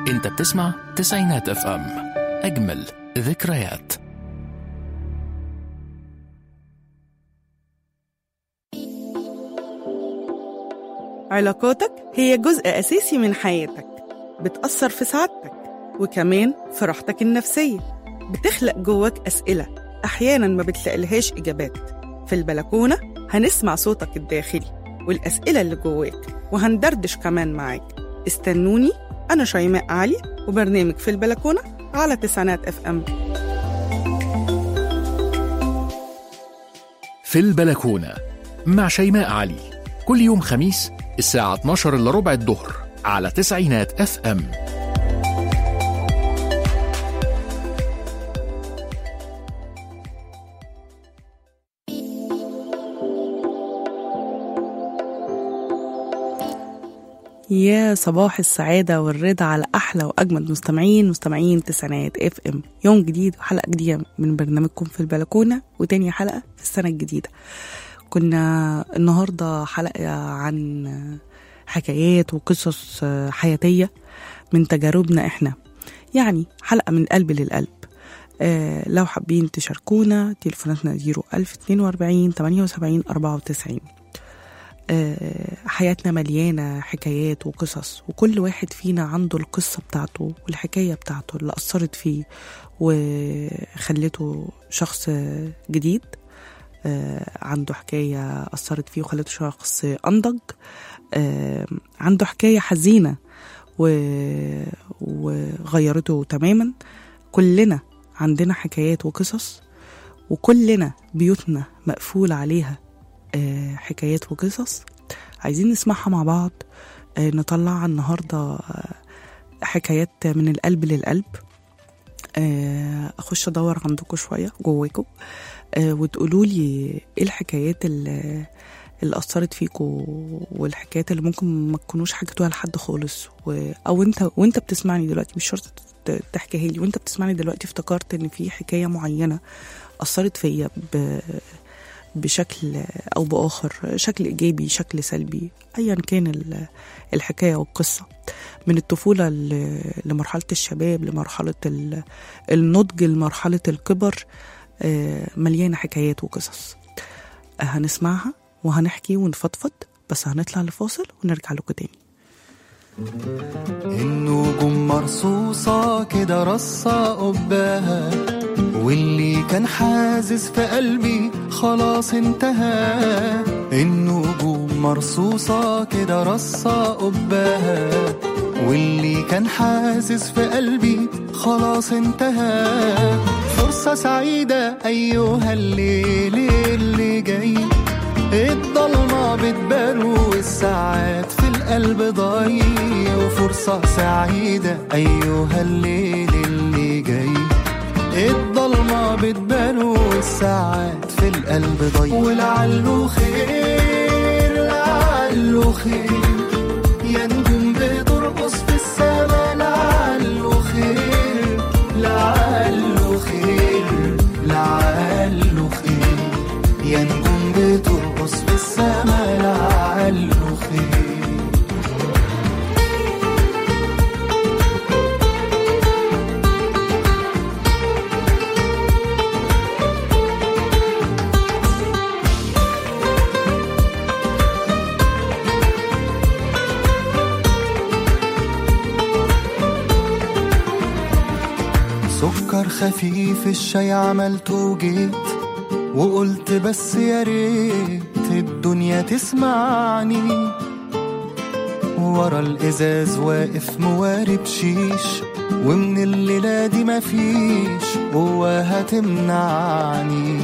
انت بتسمع تسعينات اف ام، اجمل ذكريات. علاقاتك هي جزء أساسي من حياتك، بتأثر في سعادتك وكمان في راحتك النفسية. بتخلق جواك أسئلة أحياناً ما بتلاقيلهاش إجابات. في البلكونة هنسمع صوتك الداخلي والأسئلة اللي جواك، وهندردش كمان معاك. استنوني، أنا شيماء علي، وبرنامج في البلكونة على تسعينات اف ام. في البلكونة مع شيماء علي، كل يوم خميس الساعة 12 إلا ربع الظهر على تسعينات اف ام. يا صباح السعادة والرضا على أحلى وأجمل مستمعين تسعينات اف ام. يوم جديد وحلقة جديدة من برنامجكم في البلكونة، وتاني حلقة في السنة الجديدة. كنا النهاردة حلقة عن حكايات وقصص حياتية من تجاربنا احنا، يعني حلقة من القلب للقلب. لو حابين تشاركونا، تليفوناتنا 01042 78 94. حياتنا مليانة حكايات وقصص، وكل واحد فينا عنده القصة بتاعته والحكاية بتاعته اللي أثرت فيه وخلته شخص جديد. عنده حكاية أثرت فيه وخلته شخص أنضج. عنده حكاية حزينة وغيرته تماما. كلنا عندنا حكايات وقصص، وكلنا بيوتنا مقفول عليها حكايات وقصص عايزين نسمعها مع بعض. نطلع النهاردة حكايات من القلب للقلب. أخش أدور عندكم شوية جواكم، وتقولوا لي إيه الحكايات اللي أثرت فيكم، والحكايات اللي ممكن ما تكونوش حكيتوها لحد خالص، أو وانت بتسمعني دلوقتي، مش شرط تحكيها لي، وانت بتسمعني دلوقتي افتكرت إن في حكاية معينة أثرت فيا بشكل أو بآخر، شكل إيجابي شكل سلبي، أيا كان الحكاية والقصة. من الطفولة لمرحلة الشباب، لمرحلة النضج، لمرحلة الكبر، مليانة حكايات وقصص هنسمعها وهنحكي ونفضفض. بس هنطلع لفاصل ونرجع لكم تاني. النجوم مرصوصة كده رصة قباها، واللي كان حازز في قلبي خلاص انتهى. النجوم مرصوصة كده رصة قباها، واللي كان حازز في قلبي خلاص انتهى. فرصة سعيدة أيها الليل اللي جاي، الضلمة بتبان والساعات في القلب ضايع. وفرصة سعيدة أيها الليل اللي جاي، الضلمة بتبان والساعات في القلب ضايع. ولعله خير لعله خير، يا نجوم بترقص في السما. لعله خير لعله خير لعله خير، يا نجوم بترقص في السما. لعله خير. سكر خفيف الشاي عملته وجيت، وقلت بس يا ريت الدنيا تسمعني. ورا الازاز واقف موارب شيش، ومن الليلة دي مفيش قوة هتمنعني.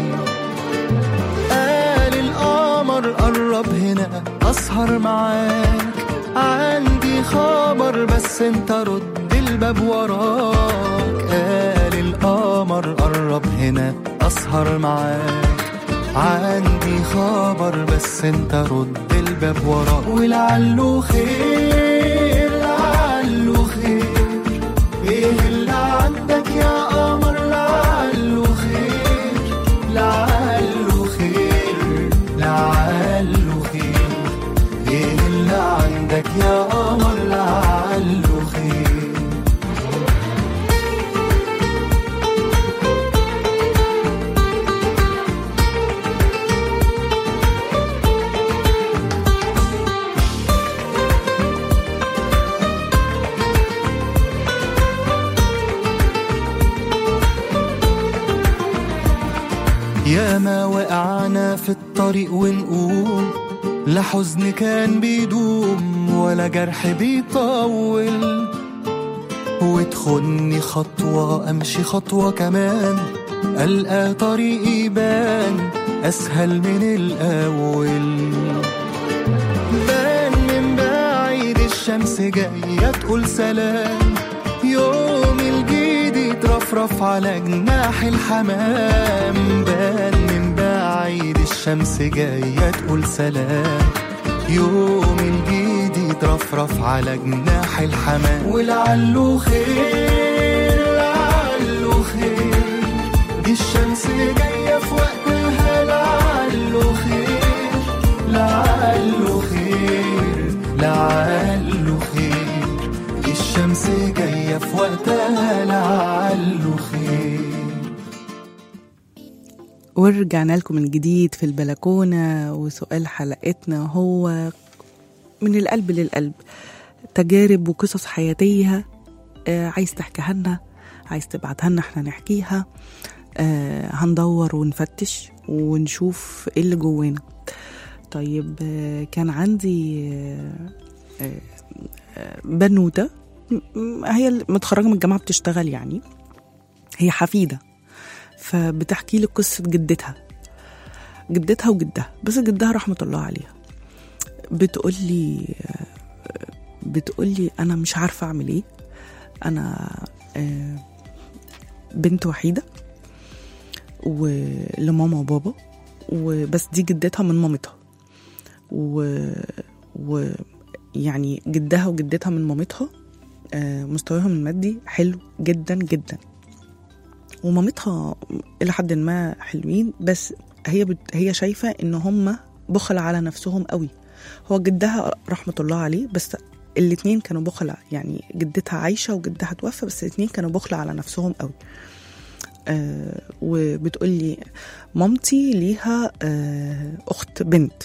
قال القمر قرب هنا اسهر معاك، عندي خبر بس انت رد الباب وراك. قال القمر قرب هنا اسهر معاك، عندي خبر بس انت رد الباب وراك. ولعله خير لعله خير، ايه اللي عندك يا قمر؟ لعله خير لعله خير لعله خير، ايه اللي عندك يا قمر؟ لعله خير. ياما وقعنا في الطريق ونقول لا حزن كان بيدوم ولا جرح بيطول، وتخني خطوة أمشي خطوة كمان ألقى طريقي بان أسهل من الأول. بان من بعيد الشمس جاية تقول سلام، يوم الجديد يترفرف على جناح الحمام. بان من بعيد الشمس جاية تقول سلام، يوم الجديد يترفرف على جناح الحمام. ولعله خير لعله خير، دي الشمس جاية في وقتها. لعله خير لعله خير لعله خير، دي الشمس جاية في وقتها. لعله خير. ورجعنا لكم من جديد في البلكونة، وسؤال حلقتنا هو من القلب للقلب، تجارب وقصص حياتية عايز تحكيها لنا، عايز تبعتها لنا احنا نحكيها. هندور ونفتش ونشوف ايه اللي جوانا. طيب كان عندي بنوتة هي متخرجة من الجامعة بتشتغل، يعني هي حفيدة، فبتحكي لي قصة جدتها وجدها، بس جدها رحمة الله عليها. بتقولي أنا مش عارفة أعمل إيه، أنا بنت وحيدة ولماما وبابا، وبس دي جدتها من مامتها، ويعني جدها وجدتها من مامتها مستواهم المادي حلو جدا جدا، ومامتها إلى حد ما حلوين، بس هي شايفة إن هم بخل على نفسهم قوي. هو جدها رحمة الله عليه، بس الاتنين كانوا بخل، يعني جدتها عايشة وجدها توفى، بس الاتنين كانوا بخل على نفسهم قوي. وبتقولي مامتي ليها أخت بنت،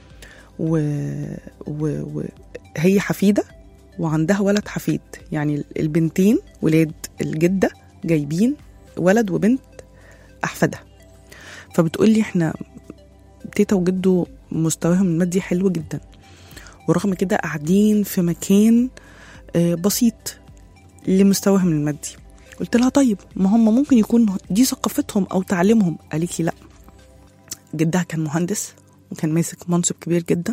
وهي حفيدة وعندها ولد حفيد، يعني البنتين ولاد الجدة جايبين ولد وبنت أحفادها. فبتقولي احنا تيتا وجدو مستواهم المادي حلو جدا، ورغم كده قاعدين في مكان بسيط لمستواهم المادي. قلت لها طيب ما هم ممكن يكون دي ثقافتهم أو تعليمهم. قالت لي لا، جدها كان مهندس وكان ماسك منصب كبير جدا،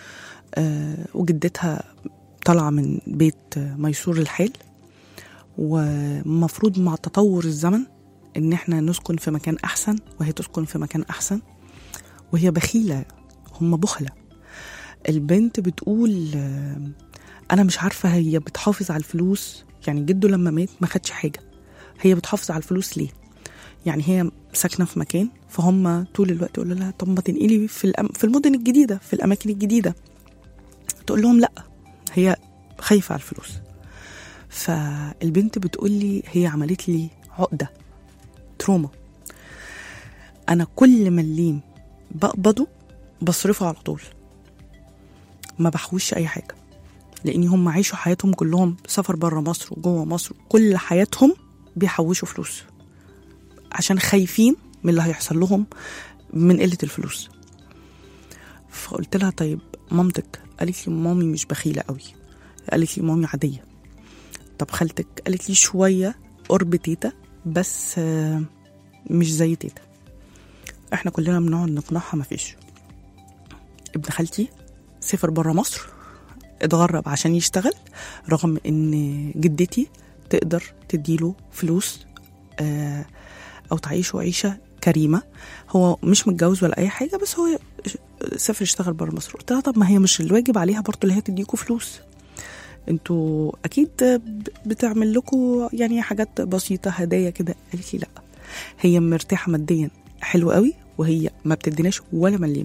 وجدتها طالعة من بيت ميسور الحال، ومفروض مع تطور الزمن ان احنا نسكن في مكان احسن وهي تسكن في مكان احسن، وهي بخيلة، هم بخلة. البنت بتقول انا مش عارفة هي بتحافظ على الفلوس، يعني جده لما مات ما خدش حاجة، هي بتحافظ على الفلوس ليه؟ يعني هي ساكنة في مكان، فهم طول الوقت يقولوا لها طب ما تنقلي في المدن الجديدة، في الأماكن الجديدة. تقول لهم لا، هي خايفة على الفلوس. فالبنت بتقولي هي عملت لي عقدة، تروما. أنا كل مليم بقبضه بصرفه على طول، ما بحوش أي حاجة، لأني هم عايشوا حياتهم كلهم سفر برا مصر وجوه مصر، كل حياتهم بيحوشوا فلوس عشان خايفين من اللي هيحصل لهم من قلة الفلوس. فقلت لها طيب مامتك؟ قالت لي مامي مش بخيلة قوي، قالت لي مامي عادية. طب خالتك؟ قالت لي شوية قرب تيتا، بس مش زي تيتا. احنا كلنا بنقعد نقنعها مفيش. ابن خالتي سافر برا مصر، اتغرب عشان يشتغل، رغم ان جدتي تقدر تديله فلوس او تعيشه عيشة كريمة. هو مش متجوز ولا اي حاجة، بس هو سافر يشتغل برا مصر. قلت لها طب ما هي مش الواجب عليها برضو اللي هي تديكوا فلوس؟ انتوا اكيد بتعمل لكم يعني حاجات بسيطة، هدايا كده. قالت لي لا، هي مرتاحة ماديا حلو قوي، وهي ما بتديناش ولا مليم.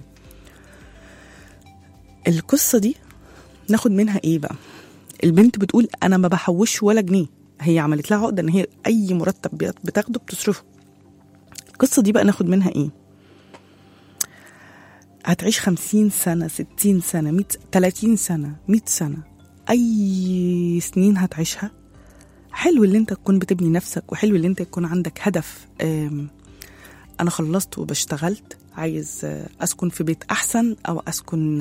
القصة دي ناخد منها ايه بقى؟ البنت بتقول انا ما بحوش ولا جنيه، هي عملت لها عقدة ان هي اي مرتب بتاخده بتصرفه. القصة دي بقى ناخد منها ايه؟ هتعيش 50 سنة 60 سنة 100 30 سنة 100 سنة، اي سنين هتعيشها. حلو اللي انت تكون بتبني نفسك، وحلو اللي انت يكون عندك هدف أنا خلصت وبشتغلت، عايز أسكن في بيت أحسن، أو أسكن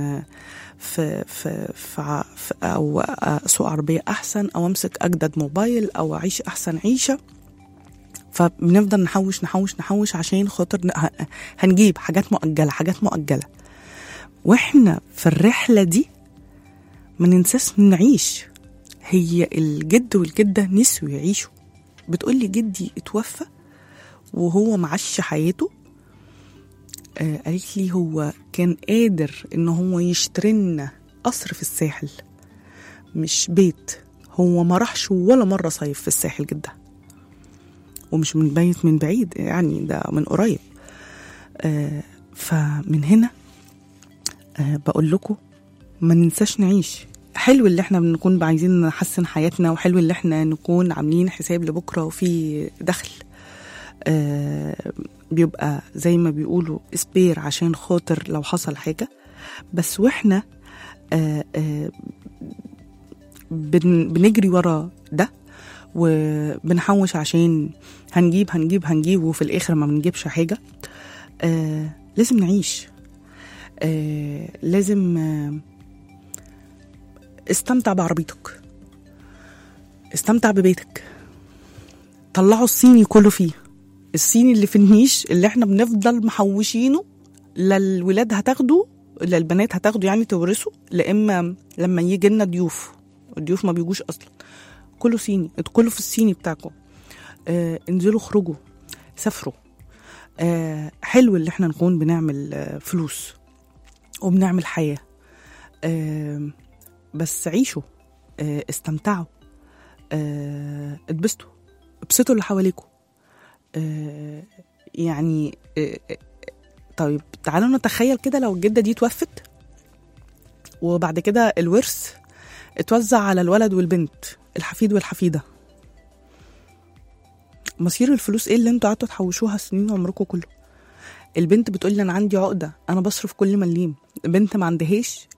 في أو أسوق عربية أحسن، أو أمسك أجدد موبايل، أو أعيش أحسن عيشة. فبنفضل نحوش نحوش نحوش عشان خاطر هنجيب حاجات مؤجلة. وإحنا في الرحلة دي ما ننساش نعيش. هي الجد والجدة نسوا يعيشوا. بتقولي جدي اتوفى وهو معاش حياته. قالت لي هو كان قادر إنه هو يشترينا قصر في الساحل، مش بيت. هو ما راحش ولا مرة صيف في الساحل جدة، ومش من بعيد يعني، ده من قريب. فمن هنا بقول لكم ما ننساش نعيش. حلو اللي احنا بنكون عايزين نحسن حياتنا، وحلو اللي احنا نكون عاملين حساب لبكرة وفي دخل بيبقى زي ما بيقولوا اسبير عشان خاطر لو حصل حاجة. بس واحنا بنجري ورا ده وبنحوش عشان هنجيب وفي الآخر ما بنجيبش حاجة. لازم نعيش. لازم استمتع بعربيتك، استمتع ببيتك. طلعوا الصيني كله فيه، الصيني اللي في النيش اللي احنا بنفضل محوشينه للولاد هتاخده، للبنات هتاخده يعني تورثه، لإما لما يجي لنا الضيوف ما بيجوش أصلا. كله صيني، ادخلوا في الصيني بتاعكم. انزلوا خرجوا سافروا. حلو اللي احنا نكون بنعمل فلوس وبنعمل حياة. بس عيشوا، استمتعوا، ابسطوا اللي حواليكم. يعني طيب تعالوا نتخيل كده لو الجدة دي توفت وبعد كده الورث اتوزع على الولد والبنت، الحفيد والحفيدة. مصير الفلوس ايه اللي انتوا قعدتوا تحوشوها سنين عمركم كله؟ البنت بتقولي انا عندي عقدة، انا بصرف كل مليم. بنت ما عندهاش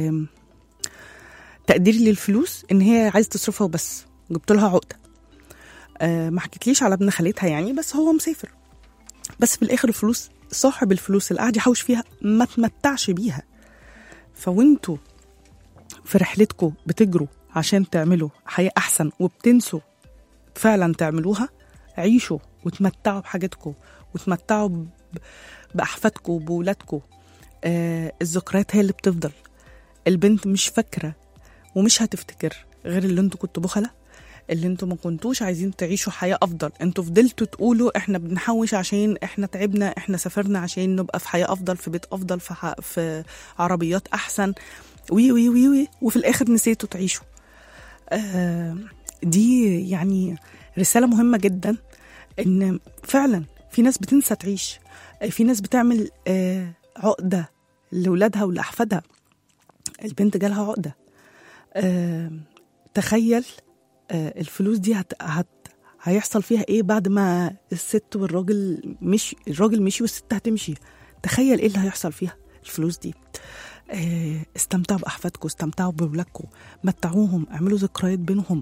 تقدير للفلوس، ان هي عايزة تصرفها وبس، جبت لها عقدة. ما حكيتليش على ابن خالتها يعني، بس هو مسافر. بس في الاخر الفلوس، صاحب الفلوس اللي قاعد يحوش فيها ما تمتعش بيها. فوانتوا في رحلتكم بتجروا عشان تعملوا حياة أحسن وبتنسوا فعلا تعملوها. عيشوا وتمتعوا بحاجتكم، وتمتعوا بأحفادكم وبولادكم. الذكريات هي اللي بتفضل. البنت مش فاكرة ومش هتفتكر غير اللي انتوا كنتوا بخلة، اللي انتوا ما كنتوش عايزين تعيشوا حياة أفضل. انتوا فضلتوا تقولوا احنا بنحوش عشان احنا تعبنا، احنا سافرنا عشان نبقى في حياة أفضل، في بيت أفضل، في عربيات أحسن، وي وي وي وي، وفي الآخر نسيتوا تعيشوا. دي يعني رسالة مهمة جدا، إن فعلا في ناس بتنسى تعيش، في ناس بتعمل عقدة لأولادها ولأحفادها. البنت جالها عقدة. تخيل الفلوس دي هيحصل فيها ايه بعد ما الست والراجل مشي، الراجل مشي والست هتمشي. تخيل ايه اللي هيحصل فيها الفلوس دي. استمتعوا بأحفادكم، استمتعوا بولادكم، متعوهم، اعملوا ذكريات بينهم.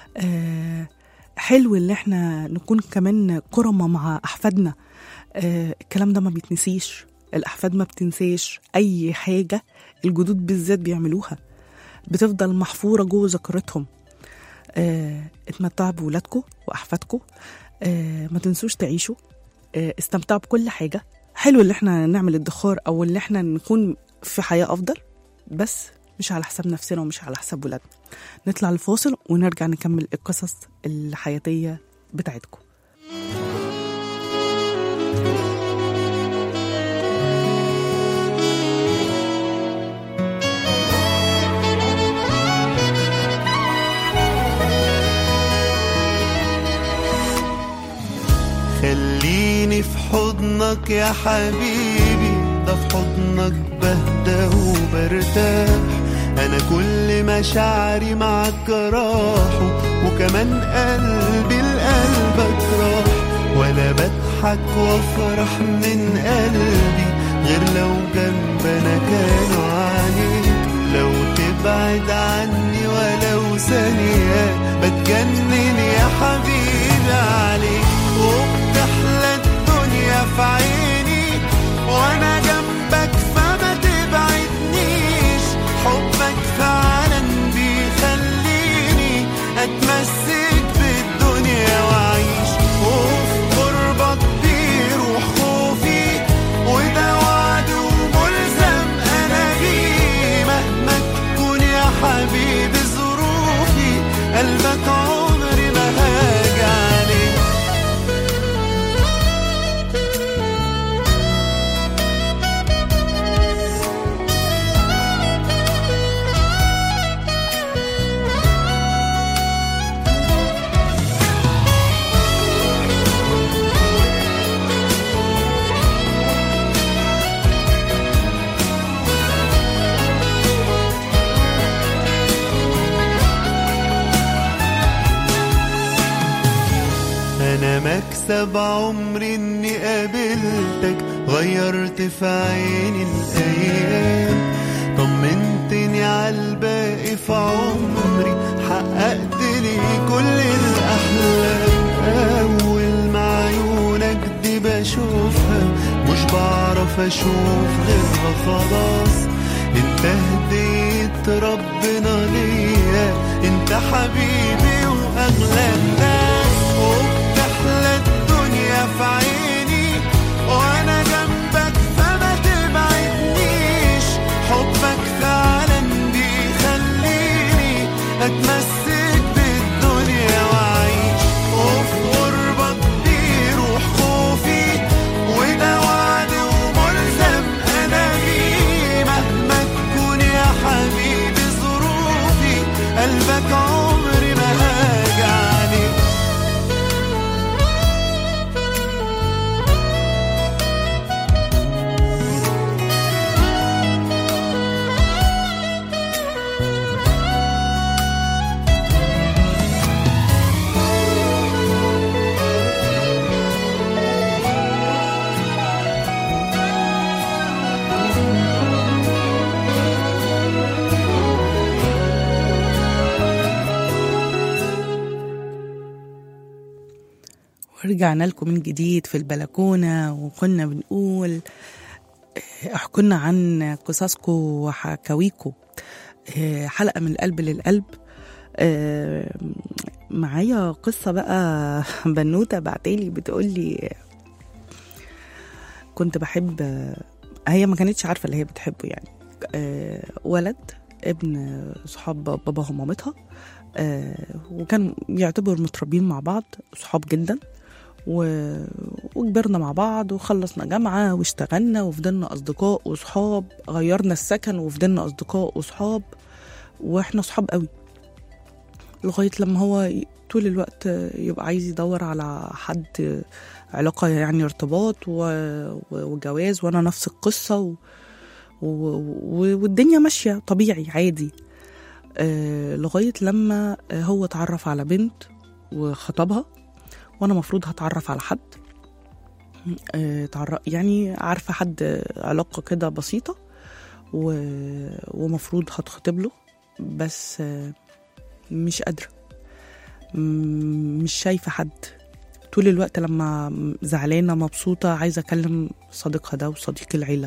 حلو اللي احنا نكون كمان كرمة مع أحفادنا. الكلام ده ما بيتنسيش. الأحفاد ما بتنسيش أي حاجة، الجدود بالذات بيعملوها، بتفضل محفورة جوه ذكرتهم. اتمتعوا بولادكم وأحفادكم. ما تنسوش تعيشوا. استمتعوا بكل حاجة. حلو اللي احنا نعمل الادخار، أو اللي احنا نكون في حياة أفضل، بس مش على حساب نفسنا ومش على حساب ولادنا. نطلع الفاصل ونرجع نكمل القصص الحياتية بتاعتكم. خليني في حضنك يا حبيبي، ده في حضنك بهدى وبرتاح. أنا كل مشاعري معك راحوا، وكمان قلبي لقلبك راح. ولا بضحك وافرح من قلبي غير لو جنبنا كانوا عليك. لو تبعد عني ولو ثانية بتجنن يا حبيبي عليك. وبتحلى الدنيا في عيني حبيبي ظروفي قلبك عمري ما هاجي عليه. أنا مكسب عمري إني قابلتك، غيرت في عيني الأيام، طمنتني عالباقي في عمري، حققت لي كل الأحلام. أول ما عيونك دي بشوفها مش بعرف أشوف غيرها خلاص. انت هديت ربنا ليا، انت حبيبي وأغلى الناس، وبتحلى الدنيا في عيني وانا جنبك فما تبعدنيش. حبك فعلا بيخليني اتمسك بالدنيا واعيش، وفي قربك بيروح خوفي، وده وعد وملزم انا بيه. مهما تكون يا حبيبي ظروفي قلبك عمري ما هاجي عليه. ورجعنا لكم من جديد في البلكونة، وكنا بنقول احكولنا عن قصصكم وحكاويكم. حلقة من القلب للقلب. معايا قصة بقى بنوتة بعتالي بتقولي كنت بحب، هي ما كانتش عارفة اللي هي بتحبه يعني، ولد ابن صحاب باباها ومامتها، وكان يعتبر متربين مع بعض صحاب جدا، وكبرنا مع بعض وخلصنا جامعة واشتغلنا وفضلنا أصدقاء وصحاب، غيرنا السكن وفضلنا أصدقاء وصحاب، وإحنا صحاب قوي لغاية لما هو طول الوقت يبقى عايز يدور على حد علاقة يعني ارتباط وجواز، وأنا نفس القصة والدنيا ماشية طبيعي عادي. لغاية لما هو اتعرف على بنت وخطبها، وانا مفروض هتعرف على حد، يعني عارفة حد علاقة كده بسيطة، ومفروض هتخطب له، بس مش قادرة، مش شايفة حد. طول الوقت لما زعلانة مبسوطة عايزة أكلم صديقها ده وصديق العيلة،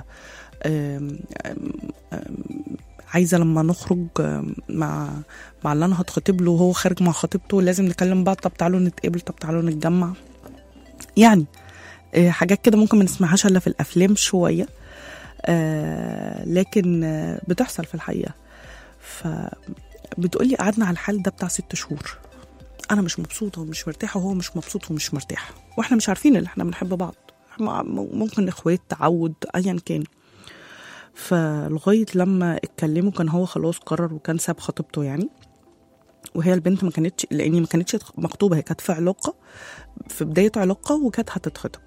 عايزة لما نخرج مع اللي أنا هتخطب له وهو خارج مع خطيبته لازم نكلم بعض، طب تعالوا نتقابل، طب تعالوا نتجمع، يعني حاجات كده ممكن ما نسمعهاش إلا في الأفلام شوية، لكن بتحصل في الحقيقة. فبتقولي قعدنا على الحال ده بتاع 6 شهور، أنا مش مبسوطة ومش مرتاحة وهو مش مبسوط ومش مرتاح، وإحنا مش عارفين اللي إحنا بنحب بعض، ممكن إخوات، تعود، أيا كان. فلغاية لما اتكلموا كان هو خلاص قرر وكان ساب خطيبته يعني، وهي البنت ما كانتش، لأني ما كانتش مخطوبة، هي كانت في علاقة، في بداية علاقة وكانت هتتخطب.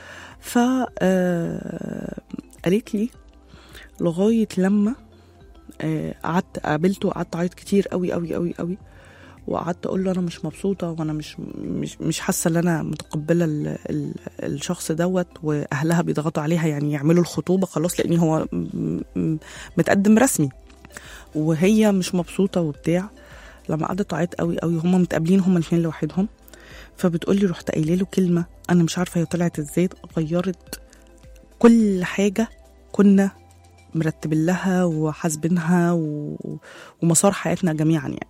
قالت لي لغاية لما قعدت قابلته وقعدت أعيط كتير قوي قوي قوي قوي، وقعدت أقول له أنا مش مبسوطة وأنا مش حاسة إن أنا متقبلة الشخص دوت، وأهلها بيضغطوا عليها يعني يعملوا الخطوبة خلاص، لأن هو متقدم رسمي وهي مش مبسوطة وبتاع. لما قعدت تعيط قوي قوي، هما متقابلين هما الاثنين لوحدهم، فبتقولي رحت قايله له كلمة أنا مش عارفة هي طلعت إزاي، غيرت كل حاجة كنا مرتبين لها وحاسبينها ومسار حياتنا جميعا يعني.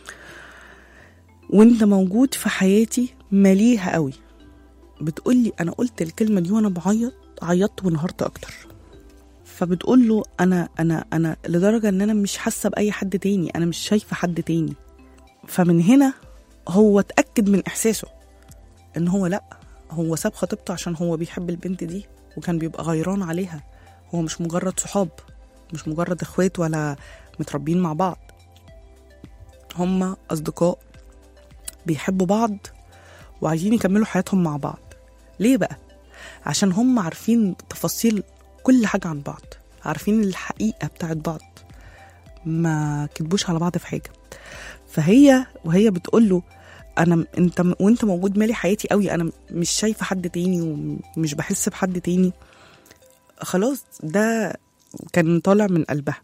وانت موجود في حياتي مليها قوي. بتقولي انا قلت الكلمة دي وانا بعيط، عيطت وانهارت اكتر. فبتقول له انا لدرجه ان انا مش حاسه باي حد تاني، انا مش شايفه حد تاني. فمن هنا هو اتاكد من احساسه ان هو لا، هو ساب خطيبته عشان هو بيحب البنت دي وكان بيبقى غيران عليها. هو مش مجرد صحاب، مش مجرد اخوات ولا متربين مع بعض، هم اصدقاء بيحبوا بعض وعايزين يكملوا حياتهم مع بعض. ليه بقى؟ عشان هم عارفين تفاصيل كل حاجة عن بعض، عارفين الحقيقة بتاعت بعض، ما كتبوش على بعض في حاجة. وهي بتقوله انت موجود مالي حياتي قوي، انا مش شايفة حد تاني ومش بحس بحد تاني. خلاص ده كان طالع من قلبها.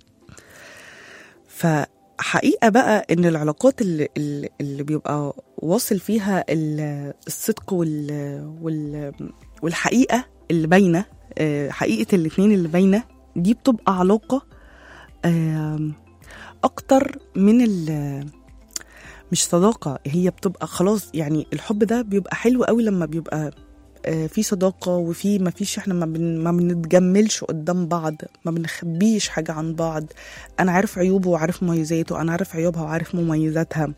فحقيقة بقى ان العلاقات اللي بيبقى واصل فيها الصدق والحقيقة اللي باينة، حقيقة الاتنين اللي باينة دي بتبقى علاقة اكتر من مش صداقة، هي بتبقى خلاص. يعني الحب ده بيبقى حلو قوي لما بيبقى في صداقة وفي ما فيش، احنا ما بنتجملش قدام بعض، ما بنخبيش حاجة عن بعض. انا عارف عيوبه وعارف مميزاته، انا عارف عيوبها وعارف مميزاتها،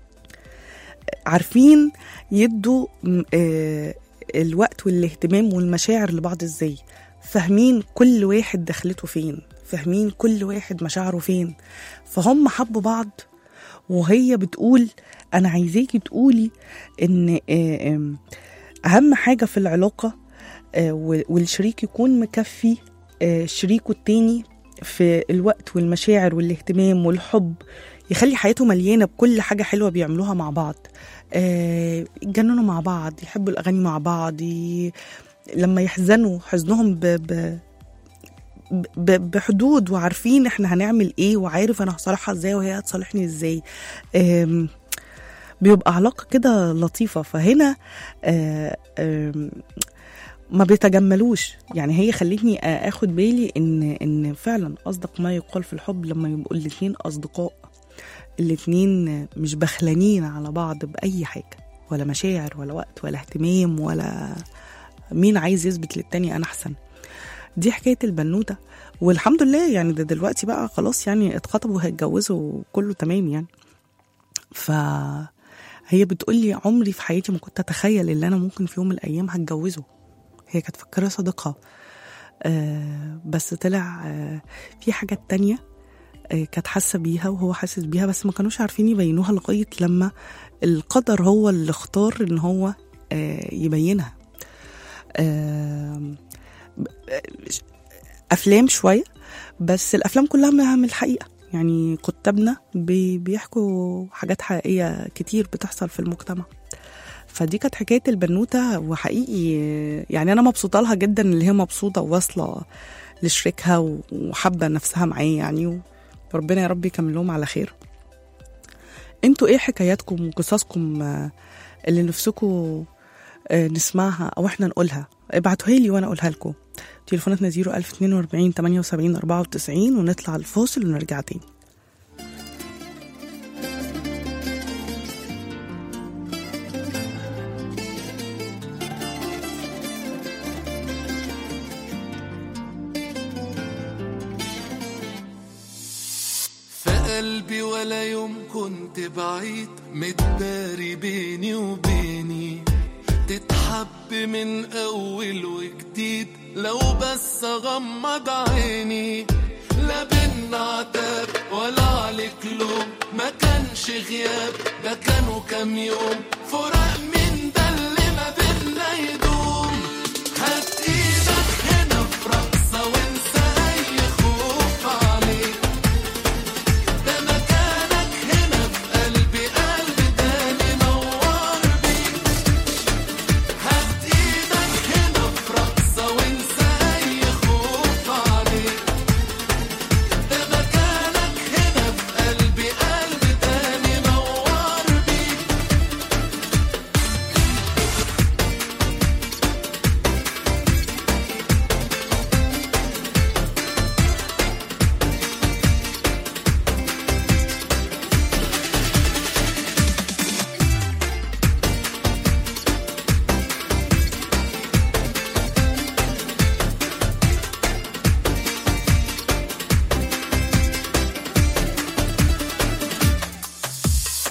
عارفين يدوا الوقت والاهتمام والمشاعر لبعض ازاي، فاهمين كل واحد دخلته فين، فاهمين كل واحد مشاعره فين. فهم حبوا بعض. وهي بتقول انا عايزاكي تقولي ان اهم حاجة في العلاقة والشريك يكون مكفي شريكه التاني في الوقت والمشاعر والاهتمام والحب، يخلي حياته مليانة بكل حاجة حلوة بيعملوها مع بعض، يتجننوا مع بعض، يحبوا الأغاني مع بعض، لما يحزنوا حزنهم بحدود، وعارفين احنا هنعمل ايه، وعارف انا هصالحها ازاي وهي هتصالحني ازاي. بيبقى علاقة كده لطيفة. فهنا ما بيتجملوش. يعني هي خلتني اخد بالي ان فعلا اصدق ما يقال في الحب لما يبقوا الاتنين اصدقاء، الاتنين مش بخلانين على بعض بأي حاجة، ولا مشاعر ولا وقت ولا اهتمام ولا مين عايز يثبت للتاني أنا أحسن. دي حكاية البنوتة. والحمد لله يعني ده دلوقتي بقى خلاص يعني اتخطبوا وهيتجوزوا كله تمام يعني. فهي بتقولي عمري في حياتي ما كنت أتخيل إن أنا ممكن في يوم من الأيام هتجوزه. هي كانت فكرة صديقها بس طلع في حاجات تانية كانت حاسة بيها وهو حاسس بيها، بس ما كانوش عارفين يبينوها لغاية لما القدر هو اللي اختار ان هو يبينها. أفلام شوية، بس الأفلام كلها من الحقيقة. يعني كتابنا بيحكوا حاجات حقيقية كتير بتحصل في المجتمع. فدي كانت حكاية البنوتة. وحقيقي يعني أنا مبسوطة لها جدا اللي هي مبسوطة وواصلة لشريكها وحابة نفسها معاه يعني، وربنا يا رب يكملهم على خير. انتوا ايه حكاياتكم وقصصكم اللي نفسكم نسمعها او احنا نقولها؟ ابعتوها لي وانا اقولها لكم. تليفوناتنا 01042 78 94 ونطلع الفاصل ونرجع تاني. قلبي ولا يوم كنت بعيد، متداري بيني وبيني، تتحب من أول وجديد لو بس أغمض عيني. لا بينا عتاب ولا عليك لوم، ما كانش غياب ده كانوا كام يوم، فراق من ده اللي ما بينا يدوم. هات ايدك هنا في رقصة وانسى أي خوف عليك،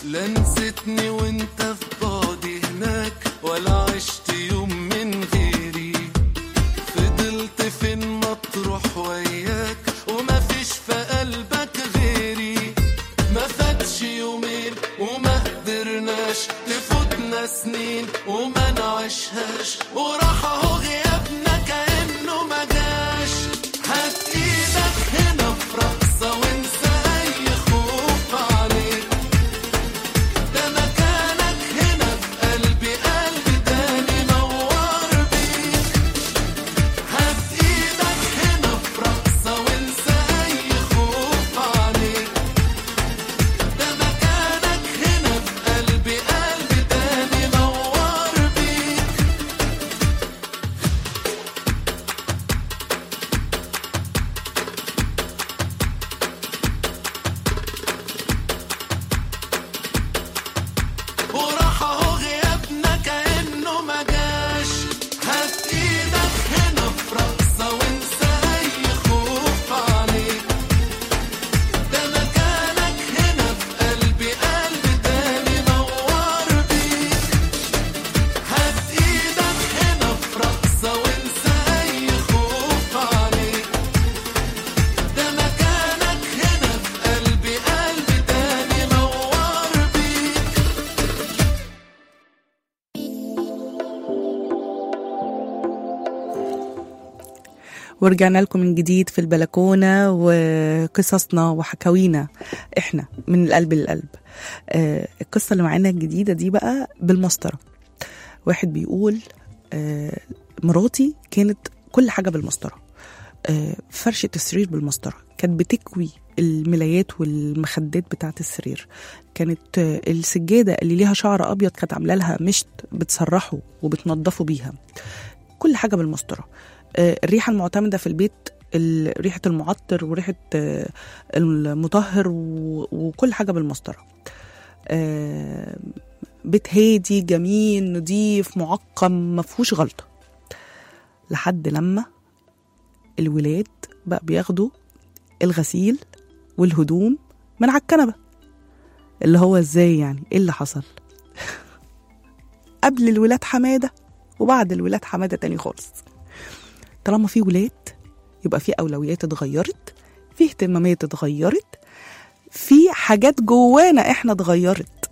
لا نسيتني وانت في بعدي هناك ولا عشت يوم من غيري. فضلت فين مطروح وياك وما فيش في قلبك غيري. ما فاتش يومين وما قدرناش تفوتنا سنين وما نعيشهاش، وراح اهو غيابنا كأنه ما جاش. هات ايدك هنا في رقصة وانسى اي خوف عليك، ده مكانك هنا في قلبي، قلبي تاني نور بيك. هات ايدك هنا في رقصة وانسى اي خوف عليك، ده مكانك هنا في قلبي، قلبي تاني نور بيك. وراح اهو غيابنا كأنه ما جاش. هات ايدك هنا في رقصة وانسى اي خوف عليك، ده مكانك هنا في قلبي، قلبي تاني نور بيك. هات ايدك هنا في رقصة وانسى اي خوف عليك، ده مكانك هنا في قلبي، قلبي تاني نور بيك. ورجعنا لكم من جديد في البلكونة وقصصنا وحكاوينا احنا من القلب للقلب. القصة اللي معانا الجديدة دي بقى بالمسطرة. واحد بيقول مراتي كانت كل حاجة بالمسطرة، فرشة السرير بالمسطرة، كانت بتكوي الملايات والمخدات بتاعة السرير، كانت السجادة اللي ليها شعر أبيض كانت عاملة لها مشط بتسرحه وبتنضفه بيها. كل حاجة بالمسطرة. الريحة المعتمدة في البيت ريحة المعطر وريحة المطهر وكل حاجة بالمسطرة. بيت هادي جميل نضيف معقم مفهوش غلطة، لحد لما الولاد بقى بياخدوا الغسيل والهدوم من على الكنبة. اللي هو ازاي يعني؟ ايه اللي حصل؟ قبل الولاد حمادة وبعد الولاد حمادة تاني خالص. طالما في ولاد يبقى في أولويات اتغيرت، في اهتمامات اتغيرت، في حاجات جوانا احنا اتغيرت.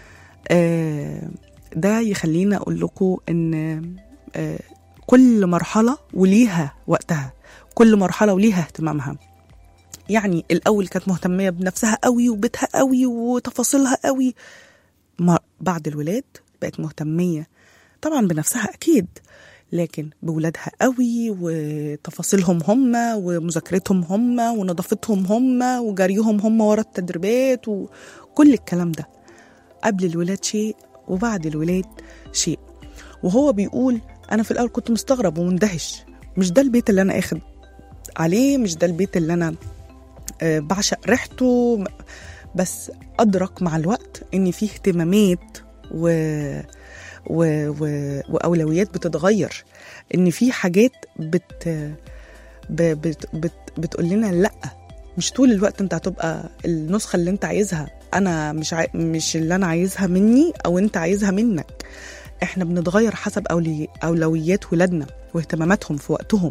ده يخلينا أقول لكم إن كل مرحلة وليها وقتها، كل مرحلة وليها اهتمامها. يعني الأول كانت مهتمية بنفسها قوي وبيتها قوي وتفاصيلها قوي، بعد الولاد بقت مهتمية طبعا بنفسها أكيد، لكن بولادها قوي وتفاصيلهم هم ومذاكرتهم هم ونظافتهم هم وجريهم هم ورا التدريبات وكل الكلام ده. قبل الولاد شيء وبعد الولاد شيء. وهو بيقول أنا في الأول كنت مستغرب ومندهش، مش ده البيت اللي أنا أخد عليه، مش ده البيت اللي أنا بعشق ريحته، بس أدرك مع الوقت إن فيه اهتمامات وأولويات بتتغير، إن في حاجات بتقول لنا لأ، مش طول الوقت أنت هتبقى النسخة اللي أنت عايزها، أنا مش اللي أنا عايزها مني أو أنت عايزها منك. إحنا بنتغير حسب أولويات ولادنا واهتماماتهم في وقتهم.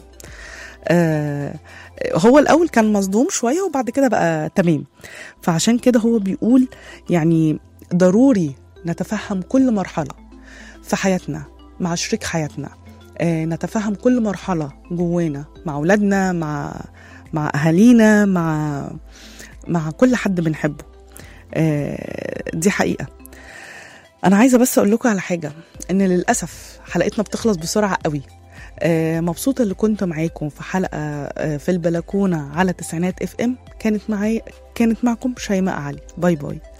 هو الأول كان مصدوم شوية وبعد كده بقى تمام. فعشان كده هو بيقول يعني ضروري نتفهم كل مرحلة في حياتنا مع شريك حياتنا، نتفهم كل مرحلة جوانا مع أولادنا، مع أهالينا، مع كل حد بنحبه. دي حقيقة. أنا عايزة بس أقول لكم على حاجة، إن للأسف حلقتنا بتخلص بسرعة قوي. مبسوطة اللي كنت معاكم في حلقة في البلكونة على تسعينات FM. كانت معكم شيماء علي. باي باي.